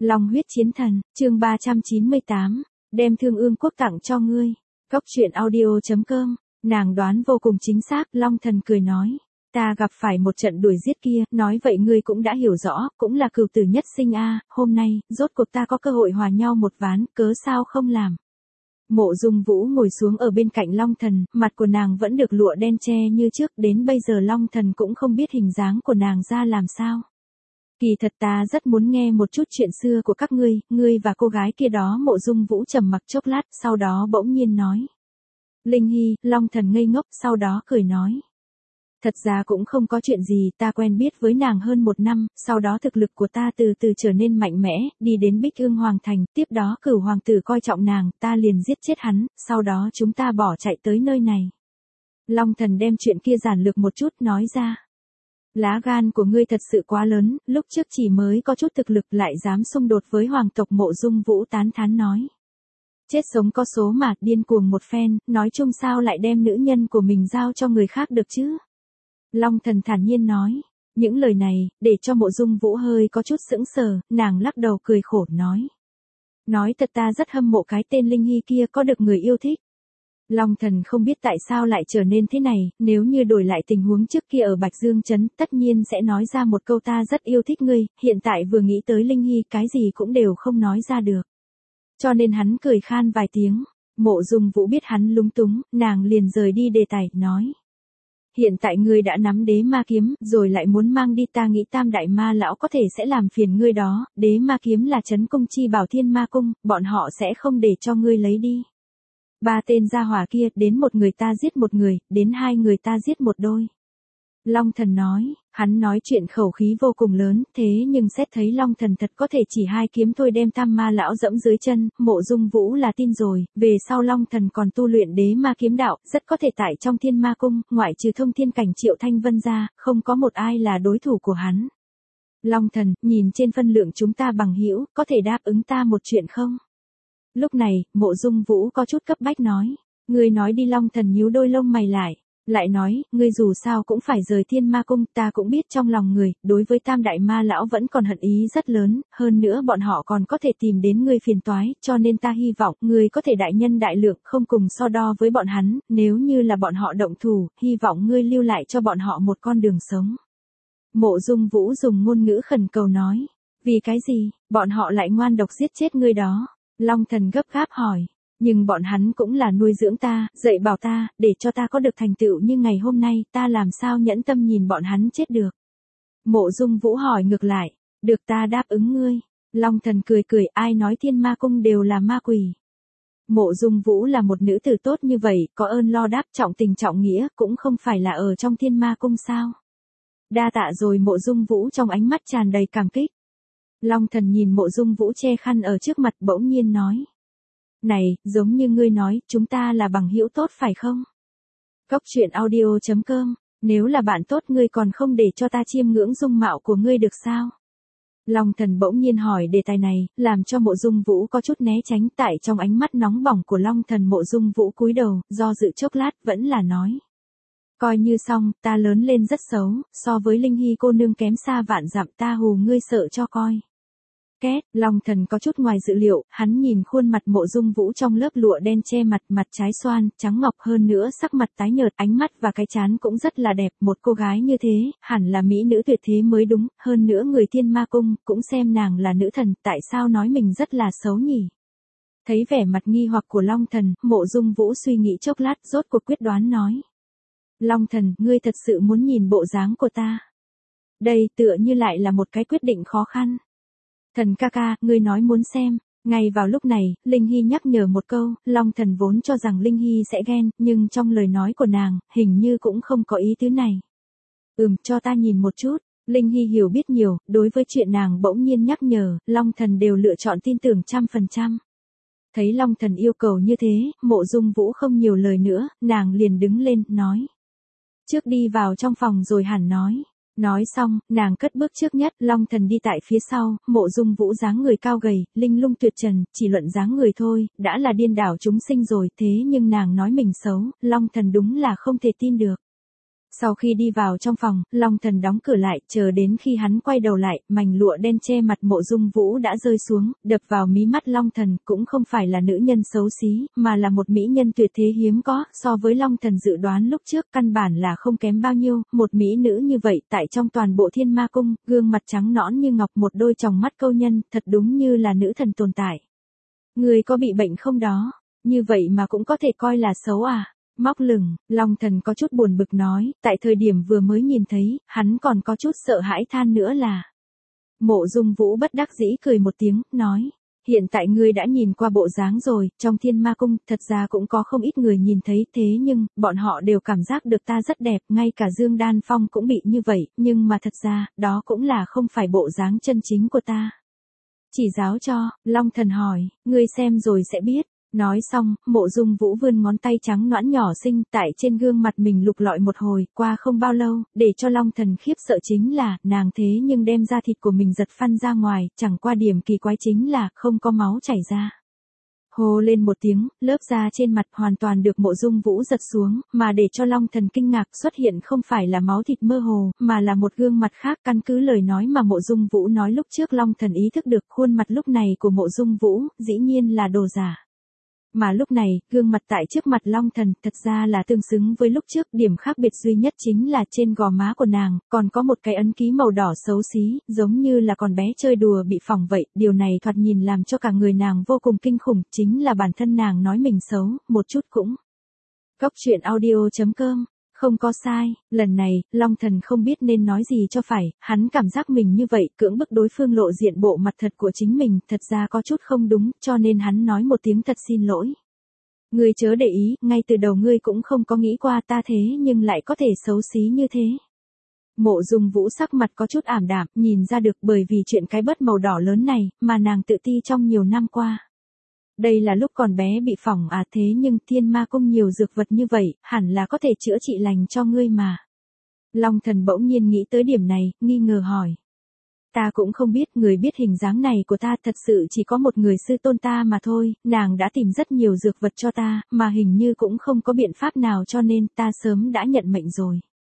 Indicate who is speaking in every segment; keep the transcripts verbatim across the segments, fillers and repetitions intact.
Speaker 1: Long huyết chiến thần, chương ba trăm chín mươi tám, đem Thương Ương quốc tặng cho ngươi. Cốc truyện audio chấm com, nàng đoán vô cùng chính xác, Long thần cười nói. Ta gặp phải một trận đuổi giết kia, nói vậy ngươi cũng đã hiểu rõ, cũng là cửu tử nhất sinh a, hôm nay, rốt cuộc ta có cơ hội hòa nhau một ván, cớ sao không làm. Mộ Dung Vũ ngồi xuống ở bên cạnh Long thần, mặt của nàng vẫn được lụa đen che như trước, đến bây giờ Long thần cũng không biết hình dáng của nàng ra làm sao. Kỳ thật ta rất muốn nghe một chút chuyện xưa của các ngươi, ngươi và cô gái kia đó. Mộ Dung Vũ trầm mặc chốc lát, sau đó bỗng nhiên nói. Linh Hy, Long thần ngây ngốc, sau đó cười nói. Thật ra cũng không có chuyện gì, ta quen biết với nàng hơn một năm, sau đó thực lực của ta từ từ trở nên mạnh mẽ, đi đến Bích Ương Hoàng Thành, tiếp đó Cửu hoàng tử coi trọng nàng, ta liền giết chết hắn, sau đó chúng ta bỏ chạy tới nơi này. Long thần đem chuyện kia giản lược một chút nói ra. Lá gan của ngươi thật sự quá lớn, lúc trước chỉ mới có chút thực lực lại dám xung đột với hoàng tộc. Mộ Dung Vũ tán thán nói. Chết sống có số mà, điên cuồng một phen, nói chung sao lại đem nữ nhân của mình giao cho người khác được chứ? Long thần thản nhiên nói. Những lời này, để cho Mộ Dung Vũ hơi có chút sững sờ, nàng lắc đầu cười khổ nói. Nói thật ta rất hâm mộ cái tên Linh Hy kia có được người yêu thích. Long thần không biết tại sao lại trở nên thế này, nếu như đổi lại tình huống trước kia ở Bạch Dương Trấn, tất nhiên sẽ nói ra một câu ta rất yêu thích ngươi, hiện tại vừa nghĩ tới Linh Hy cái gì cũng đều không nói ra được. Cho nên hắn cười khan vài tiếng, Mộ Dung Vũ biết hắn lúng túng, nàng liền rời đi đề tài, nói. Hiện tại ngươi đã nắm đế ma kiếm, rồi lại muốn mang đi, ta nghĩ Tam đại ma lão có thể sẽ làm phiền ngươi đó, đế ma kiếm là trấn cung chi bảo Thiên Ma cung, bọn họ sẽ không để cho ngươi lấy đi. Ba tên gia hỏa kia, đến một người ta giết một người, đến hai người ta giết một đôi. Long thần nói, hắn nói chuyện khẩu khí vô cùng lớn, thế nhưng xét thấy Long thần thật có thể chỉ hai kiếm thôi đem Tam ma lão dẫm dưới chân, Mộ Dung Vũ là tin rồi, về sau Long thần còn tu luyện đế ma kiếm đạo, rất có thể tại trong Thiên Ma cung, ngoại trừ thông thiên cảnh Triệu Thanh Vân ra, không có một ai là đối thủ của hắn. Long thần, nhìn trên phân lượng chúng ta bằng hữu, có thể đáp ứng ta một chuyện không? Lúc này, Mộ Dung Vũ có chút cấp bách nói. Ngươi nói đi. Long thần nhíu đôi lông mày lại. Lại nói, ngươi dù sao cũng phải rời Thiên Ma cung, ta cũng biết trong lòng người, đối với Tam đại ma lão vẫn còn hận ý rất lớn, hơn nữa bọn họ còn có thể tìm đến ngươi phiền toái, cho nên ta hy vọng, ngươi có thể đại nhân đại lượng, không cùng so đo với bọn hắn, nếu như là bọn họ động thủ, hy vọng ngươi lưu lại cho bọn họ một con đường sống. Mộ Dung Vũ dùng ngôn ngữ khẩn cầu nói. Vì cái gì, bọn họ lại ngoan độc giết chết ngươi đó? Long thần gấp gáp hỏi. Nhưng bọn hắn cũng là nuôi dưỡng ta, dạy bảo ta, để cho ta có được thành tựu như ngày hôm nay, ta làm sao nhẫn tâm nhìn bọn hắn chết được. Mộ Dung Vũ hỏi ngược lại. Được, ta đáp ứng ngươi. Long thần cười cười, ai nói Thiên Ma cung đều là ma quỷ. Mộ Dung Vũ là một nữ tử tốt như vậy, có ơn lo đáp, trọng tình trọng nghĩa, cũng không phải là ở trong Thiên Ma cung sao. Đa tạ rồi. Mộ Dung Vũ trong ánh mắt tràn đầy cảm kích. Long thần nhìn Mộ Dung Vũ che khăn ở trước mặt, bỗng nhiên nói. Này, giống như ngươi nói, chúng ta là bằng hữu tốt phải không? Cốc truyện audio chấm com, nếu là bạn tốt ngươi còn không để cho ta chiêm ngưỡng dung mạo của ngươi được sao? Long thần bỗng nhiên hỏi đề tài này, làm cho Mộ Dung Vũ có chút né tránh, tại trong ánh mắt nóng bỏng của Long thần. Mộ Dung Vũ cúi đầu, do dự chốc lát, vẫn là nói. Coi như xong, ta lớn lên rất xấu, so với Linh Hy cô nương kém xa vạn dặm, ta hù ngươi sợ cho coi. Két, Long thần có chút ngoài dự liệu, hắn nhìn khuôn mặt Mộ Dung Vũ trong lớp lụa đen che mặt, mặt trái xoan, trắng ngọc, hơn nữa sắc mặt tái nhợt, ánh mắt và cái trán cũng rất là đẹp, một cô gái như thế, hẳn là mỹ nữ tuyệt thế mới đúng, hơn nữa người Thiên Ma cung, cũng xem nàng là nữ thần, tại sao nói mình rất là xấu nhỉ? Thấy vẻ mặt nghi hoặc của Long thần, Mộ Dung Vũ suy nghĩ chốc lát, rốt cuộc quyết đoán nói. Long thần, ngươi thật sự muốn nhìn bộ dáng của ta? Đây tựa như lại là một cái quyết định khó khăn. Thần ca ca, ngươi nói muốn xem. Ngay vào lúc này, Linh Hy nhắc nhở một câu, Long thần vốn cho rằng Linh Hy sẽ ghen, nhưng trong lời nói của nàng, hình như cũng không có ý tứ này. Ừm, cho ta nhìn một chút. Linh Hy hiểu biết nhiều, đối với chuyện nàng bỗng nhiên nhắc nhở, Long thần đều lựa chọn tin tưởng trăm phần trăm. Thấy Long thần yêu cầu như thế, Mộ Dung Vũ không nhiều lời nữa, nàng liền đứng lên, nói. Trước đi vào trong phòng rồi hẳn nói. Nói xong, nàng cất bước trước nhất, Long thần đi tại phía sau, Mộ Dung Vũ dáng người cao gầy, linh lung tuyệt trần, chỉ luận dáng người thôi, đã là điên đảo chúng sinh rồi, thế nhưng nàng nói mình xấu, Long thần đúng là không thể tin được. Sau khi đi vào trong phòng, Long Thần đóng cửa lại, chờ đến khi hắn quay đầu lại, mảnh lụa đen che mặt Mộ Dung Vũ đã rơi xuống, đập vào mí mắt Long Thần, cũng không phải là nữ nhân xấu xí, mà là một mỹ nhân tuyệt thế hiếm có, so với Long Thần dự đoán lúc trước căn bản là không kém bao nhiêu, một mỹ nữ như vậy tại trong toàn bộ Thiên Ma Cung, gương mặt trắng nõn như ngọc, một đôi tròng mắt câu nhân, thật đúng như là nữ thần tồn tại. Người có bị bệnh không đó? Như vậy mà cũng có thể coi là xấu à? Móc lửng, Long Thần có chút buồn bực nói, tại thời điểm vừa mới nhìn thấy, hắn còn có chút sợ hãi than nữa là. Mộ Dung Vũ bất đắc dĩ cười một tiếng, nói, hiện tại ngươi đã nhìn qua bộ dáng rồi, trong Thiên Ma Cung, thật ra cũng có không ít người nhìn thấy, thế nhưng, bọn họ đều cảm giác được ta rất đẹp, ngay cả Dương Đan Phong cũng bị như vậy, nhưng mà thật ra, đó cũng là không phải bộ dáng chân chính của ta. Chỉ giáo cho, Long Thần hỏi, ngươi xem rồi sẽ biết. Nói xong, Mộ Dung Vũ vươn ngón tay trắng nõn nhỏ xinh tại trên gương mặt mình lục lọi một hồi, qua không bao lâu, để cho Long Thần khiếp sợ chính là, nàng thế nhưng đem da thịt của mình giật phăn ra ngoài, chẳng qua điểm kỳ quái chính là, không có máu chảy ra. Hô lên một tiếng, lớp da trên mặt hoàn toàn được Mộ Dung Vũ giật xuống, mà để cho Long Thần kinh ngạc xuất hiện không phải là máu thịt mơ hồ, mà là một gương mặt khác. Căn cứ lời nói mà Mộ Dung Vũ nói lúc trước, Long Thần ý thức được khuôn mặt lúc này của Mộ Dung Vũ, dĩ nhiên là đồ giả. Mà lúc này, gương mặt tại trước mặt Long Thần thật ra là tương xứng với lúc trước, điểm khác biệt duy nhất chính là trên gò má của nàng, còn có một cái ấn ký màu đỏ xấu xí, giống như là con bé chơi đùa bị phỏng vậy, điều này thoạt nhìn làm cho cả người nàng vô cùng kinh khủng, chính là bản thân nàng nói mình xấu, một chút cũng. Cốc truyện audio chấm com Không có sai, lần này, Long Thần không biết nên nói gì cho phải, hắn cảm giác mình như vậy, cưỡng bức đối phương lộ diện bộ mặt thật của chính mình, thật ra có chút không đúng, cho nên hắn nói một tiếng thật xin lỗi. Ngươi chớ để ý, ngay từ đầu ngươi cũng không có nghĩ qua ta thế nhưng lại có thể xấu xí như thế. Mộ Dung Vũ sắc mặt có chút ảm đạm, nhìn ra được bởi vì chuyện cái bớt màu đỏ lớn này, mà nàng tự ti trong nhiều năm qua. Đây là lúc còn bé bị phỏng à, thế nhưng Thiên Ma Cung nhiều dược vật như vậy, hẳn là có thể chữa trị lành cho ngươi mà. Long Thần bỗng nhiên nghĩ tới điểm này, nghi ngờ hỏi. Ta cũng không biết, người biết hình dáng này của ta thật sự chỉ có một người sư tôn ta mà thôi, nàng đã tìm rất nhiều dược vật cho ta, mà hình như cũng không có biện pháp nào cho nên ta sớm đã nhận mệnh rồi.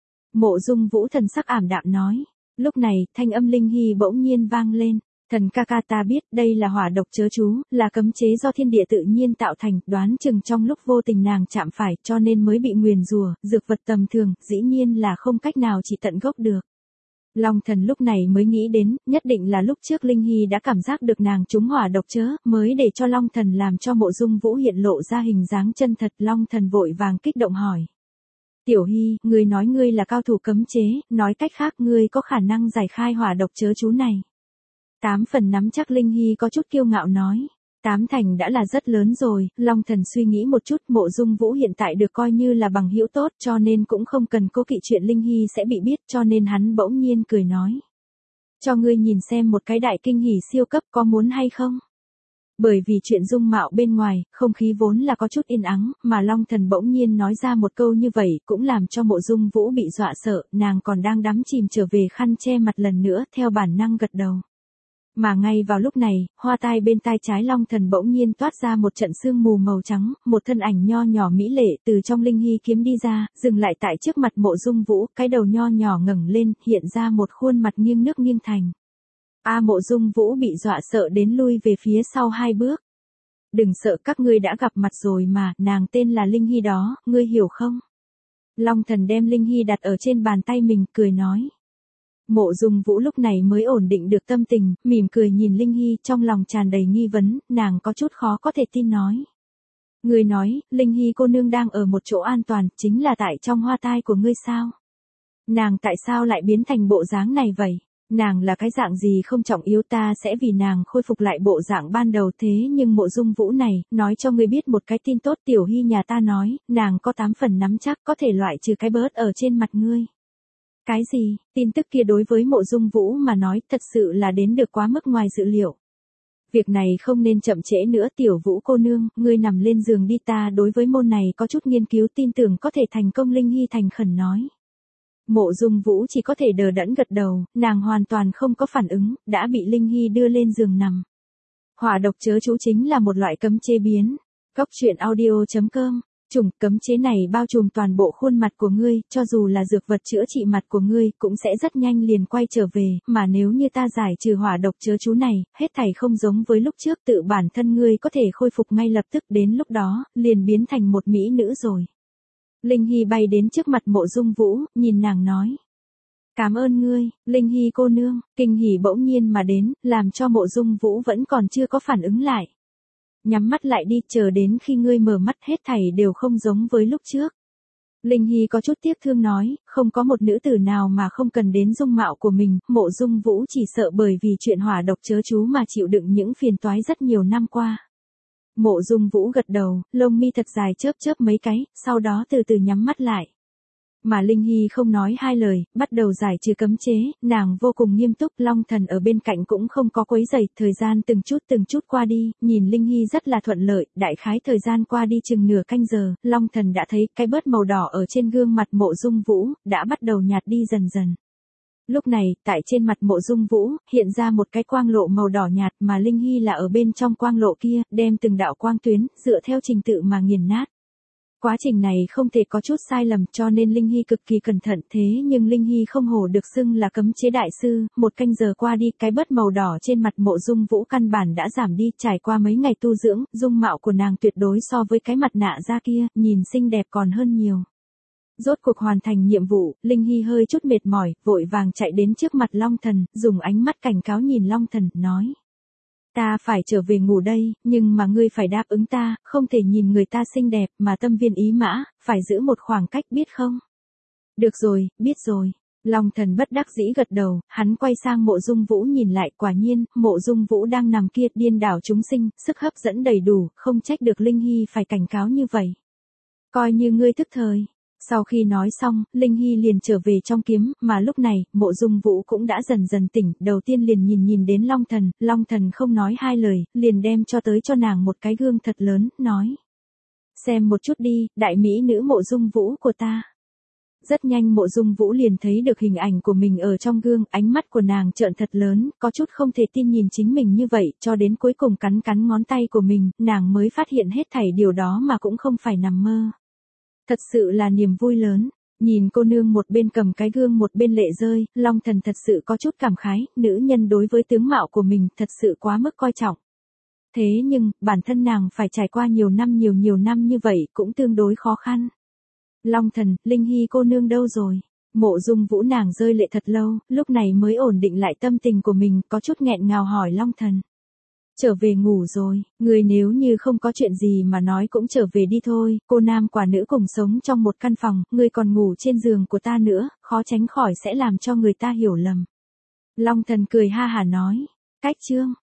Speaker 1: Mộ Dung Vũ thần sắc ảm đạm nói. Lúc này, thanh âm Linh Hy bỗng nhiên vang lên. Thần ca ca ta biết đây là hỏa độc chớ chú, là cấm chế do thiên địa tự nhiên tạo thành, đoán chừng trong lúc vô tình nàng chạm phải cho nên mới bị nguyền rủa, dược vật tầm thường, dĩ nhiên là không cách nào trị tận gốc được. Long Thần lúc này mới nghĩ đến, nhất định là lúc trước Linh Hy đã cảm giác được nàng trúng hỏa độc chớ, mới để cho Long Thần làm cho Mộ Dung Vũ hiện lộ ra hình dáng chân thật. Long Thần vội vàng kích động hỏi. Tiểu Hy, ngươi nói ngươi là cao thủ cấm chế, nói cách khác ngươi có khả năng giải khai hỏa độc chớ chú này. Tám phần nắm chắc, Linh Hy có chút kiêu ngạo nói. Tám thành đã là rất lớn rồi, Long Thần suy nghĩ một chút, Mộ Dung Vũ hiện tại được coi như là bằng hữu tốt cho nên cũng không cần cố kỵ chuyện Linh Hy sẽ bị biết cho nên hắn bỗng nhiên cười nói. Cho ngươi nhìn xem một cái đại kinh hỉ siêu cấp có muốn hay không? Bởi vì chuyện dung mạo bên ngoài, không khí vốn là có chút yên ắng, mà Long Thần bỗng nhiên nói ra một câu như vậy cũng làm cho Mộ Dung Vũ bị dọa sợ, nàng còn đang đắm chìm trở về khăn che mặt lần nữa, theo bản năng gật đầu. Mà ngay vào lúc này, hoa tai bên tai trái Long Thần bỗng nhiên toát ra một trận sương mù màu trắng, một thân ảnh nho nhỏ mỹ lệ từ trong Linh Hy kiếm đi ra, dừng lại tại trước mặt Mộ Dung Vũ, cái đầu nho nhỏ ngẩng lên, hiện ra một khuôn mặt nghiêng nước nghiêng thành. A Mộ Dung Vũ bị dọa sợ đến lui về phía sau hai bước. Đừng sợ, các ngươi đã gặp mặt rồi mà, nàng tên là Linh Hy đó, ngươi hiểu không? Long Thần đem Linh Hy đặt ở trên bàn tay mình, cười nói. Mộ Dung Vũ lúc này mới ổn định được tâm tình, mỉm cười nhìn Linh Hy, trong lòng tràn đầy nghi vấn, nàng có chút khó có thể tin nói. Ngươi nói, Linh Hy cô nương đang ở một chỗ an toàn, chính là tại trong hoa tai của ngươi sao? Nàng tại sao lại biến thành bộ dáng này vậy? Nàng là cái dạng gì không trọng yếu, ta sẽ vì nàng khôi phục lại bộ dạng ban đầu. Thế nhưng Mộ Dung Vũ này, nói cho ngươi biết một cái tin tốt, Tiểu Hy nhà ta nói, nàng có tám phần nắm chắc có thể loại trừ cái bớt ở trên mặt ngươi. Cái gì? Tin tức kia đối với Mộ Dung Vũ mà nói thật sự là đến được quá mức ngoài dự liệu. Việc này không nên chậm trễ nữa, Tiểu Vũ cô nương, ngươi nằm lên giường đi, ta đối với môn này có chút nghiên cứu, tin tưởng có thể thành công. Linh Hy thành khẩn nói. Mộ Dung Vũ chỉ có thể đờ đẫn gật đầu, nàng hoàn toàn không có phản ứng, đã bị Linh Hy đưa lên giường nằm. Hỏa độc chớ chú chính là một loại cấm chế biến. Cốc truyện audio chấm com Chủng cấm chế này bao trùm toàn bộ khuôn mặt của ngươi, cho dù là dược vật chữa trị mặt của ngươi, cũng sẽ rất nhanh liền quay trở về, mà nếu như ta giải trừ hỏa độc chớ chú này, hết thảy không giống với lúc trước, tự bản thân ngươi có thể khôi phục ngay lập tức, đến lúc đó, liền biến thành một mỹ nữ rồi. Linh Hy bay đến trước mặt Mộ Dung Vũ, nhìn nàng nói. Cảm ơn ngươi, Linh Hy cô nương. Kinh hỉ bỗng nhiên mà đến, làm cho Mộ Dung Vũ vẫn còn chưa có phản ứng lại. Nhắm mắt lại đi, chờ đến khi ngươi mở mắt hết thảy đều không giống với lúc trước. Linh Hy có chút tiếc thương nói, không có một nữ tử nào mà không cần đến dung mạo của mình, Mộ Dung Vũ chỉ sợ bởi vì chuyện hỏa độc chớ chú mà chịu đựng những phiền toái rất nhiều năm qua. Mộ Dung Vũ gật đầu, lông mi thật dài chớp chớp mấy cái, sau đó từ từ nhắm mắt lại. Mà Linh Hy không nói hai lời, bắt đầu giải trừ cấm chế, nàng vô cùng nghiêm túc, Long Thần ở bên cạnh cũng không có quấy rầy, thời gian từng chút từng chút qua đi, nhìn Linh Hy rất là thuận lợi, đại khái thời gian qua đi chừng nửa canh giờ, Long Thần đã thấy cái bớt màu đỏ ở trên gương mặt Mộ Dung Vũ, đã bắt đầu nhạt đi dần dần. Lúc này, tại trên mặt Mộ Dung Vũ, hiện ra một cái quang lộ màu đỏ nhạt mà Linh Hy là ở bên trong quang lộ kia, đem từng đạo quang tuyến, dựa theo trình tự mà nghiền nát. Quá trình này không thể có chút sai lầm cho nên Linh Hy cực kỳ cẩn thận thế nhưng Linh Hy không hổ được xưng là cấm chế đại sư, một canh giờ qua đi cái bớt màu đỏ trên mặt Mộ Dung Vũ căn bản đã giảm đi trải qua mấy ngày tu dưỡng, dung mạo của nàng tuyệt đối so với cái mặt nạ da kia, nhìn xinh đẹp còn hơn nhiều. Rốt cuộc hoàn thành nhiệm vụ, Linh Hy hơi chút mệt mỏi, vội vàng chạy đến trước mặt Long Thần, dùng ánh mắt cảnh cáo nhìn Long Thần, nói. Ta phải trở về ngủ đây, nhưng mà ngươi phải đáp ứng ta, không thể nhìn người ta xinh đẹp mà tâm viên ý mã, phải giữ một khoảng cách biết không? Được rồi, biết rồi. Long Thần bất đắc dĩ gật đầu, hắn quay sang Mộ Dung Vũ nhìn lại, quả nhiên, Mộ Dung Vũ đang nằm kia điên đảo chúng sinh, sức hấp dẫn đầy đủ, không trách được Linh Hy phải cảnh cáo như vậy. Coi như ngươi thức thời. Sau khi nói xong, Linh Hy liền trở về trong kiếm, mà lúc này, Mộ Dung Vũ cũng đã dần dần tỉnh, đầu tiên liền nhìn nhìn đến Long Thần, Long Thần không nói hai lời, liền đem cho tới cho nàng một cái gương thật lớn, nói. Xem một chút đi, đại mỹ nữ Mộ Dung Vũ của ta. Rất nhanh Mộ Dung Vũ liền thấy được hình ảnh của mình ở trong gương, ánh mắt của nàng trợn thật lớn, có chút không thể tin nhìn chính mình như vậy, cho đến cuối cùng cắn cắn ngón tay của mình, nàng mới phát hiện hết thảy điều đó mà cũng không phải nằm mơ. Thật sự là niềm vui lớn, nhìn cô nương một bên cầm cái gương một bên lệ rơi, Long Thần thật sự có chút cảm khái, nữ nhân đối với tướng mạo của mình thật sự quá mức coi trọng. Thế nhưng, bản thân nàng phải trải qua nhiều năm nhiều nhiều năm như vậy cũng tương đối khó khăn. Long Thần, Linh Hy cô nương đâu rồi? Mộ Dung Vũ nàng rơi lệ thật lâu, lúc này mới ổn định lại tâm tình của mình, có chút nghẹn ngào hỏi Long Thần. Trở về ngủ rồi, người nếu như không có chuyện gì mà nói cũng trở về đi thôi, cô nam quả nữ cùng sống trong một căn phòng, người còn ngủ trên giường của ta nữa, khó tránh khỏi sẽ làm cho người ta hiểu lầm. Long Thần cười ha hà nói, cách chương.